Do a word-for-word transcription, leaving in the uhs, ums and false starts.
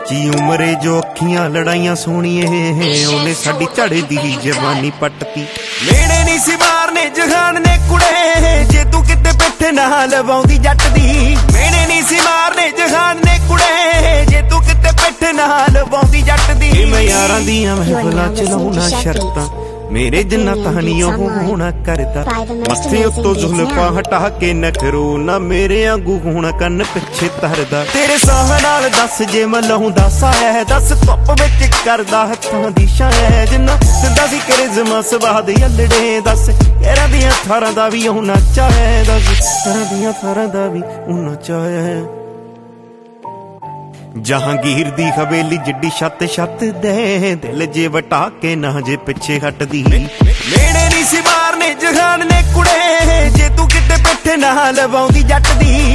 ਕੱਚੀ ਉਮਰੇ ਜੋ ਅੱਖੀਆਂ ਲੜਾਈਆਂ ਸੋਹਣੀਏ ਉਹਨੇ ਸਾਡੀ ਝੜਦੀ ਜਵਾਨੀ ਪੱਟਤੀ। ਮੇੜੇ ਨਹੀਂ ਸੀ ਮਾਰਨੇ ਜਹਾਨ ਨੇ ਕੁੜੇ ਜੇ ਤੂੰ ਕਿਤੇ ਪਿੱਠ ਨਾ ਲਵਾਉਂਦੀ ਜੱਟ ਦੀ। ਮੇੜੇ ਨਹੀਂ ਸੀ ਮਾਰਨੇ ਜਹਾਨ ਨੇ ਕੁੜੇ ਜੇ ਤੂੰ ਕਿਤੇ ਪਿੱਠ ਨਾ ਲਵਾਉਂਦੀ ਜੱਟ ਦੀ। ਮੈਂ ਯਾਰਾਂ ਦੀਆਂ ਮਹਿਫਲਾਂ ਚ ਲਾਉਣਾ ਸ਼ਰਤਾਂ ਮੇਰੇ ਜਿੰਨਾ ਤਾਂ ਨਹੀਂ ਉਹ ਹੋਣਾ ਕਰਦਾ। ਮੱਥੇ ਉੱਤੋਂ ਜ਼ੁਲਫਾਂ ਹਟਾ ਕੇ ਨਖਰੋ ਨਾ ਮੇਰੇ ਆਂਗੂ ਹੋਣਾ ਕੰਨ ਪਿੱਛੇ ਧਰਦਾ। ਤੇਰੇ ਸਾਹ ਨਾਲ ਦੱਸ ਜੇ ਮੈਂ ਲਾਉਂਦਾ ਸਾਇਆ ਦੱਸ ਧੁੱਪ ਵਿੱਚ ਕਰਦਾ ਹੱਥਾਂ ਦੀ ਛਾਇਆ ਜਿੰਨਾ ਸਿੱਧਾ ਸੀ ਕਰਿਜ਼ਮਾ ਸਵਾਦ ਯੱਲੜੇ ਦੱਸ ਤੇਰਾ ਦੀਆਂ ਥਾਰਾਂ ਦਾ ਵੀ ਹੋਣਾ ਚਾਹਿਆ ਦੱਸ ਤੇਰਾ ਦੀਆਂ ਥਾਰਾਂ ਦਾ ਵੀ ਹੋਣਾ ਚਾਹਿਆ। ਜਹਾਂਗੀਰ ਦੀ ਹਵੇਲੀ ਜਿੱਡੀ ਛੱਤ ਛੱਤ ਦੇ ਦਿਲ ਜੇ ਵਟਾ ਕੇ ਨਾ ਜੇ ਪਿੱਛੇ ਹਟਦੀ। ਮੇੜੇ ਨਹੀਂ ਸੀ ਮਾਰਨੇ ਜਹਾਨ ਨੇ ਕੁੜੇ ਜੇ ਤੂੰ ਕਿਤੇ ਪਿੱਠ ਨਾ ਲਵਾਉਂਦੀ ਜੱਟ ਦੀ।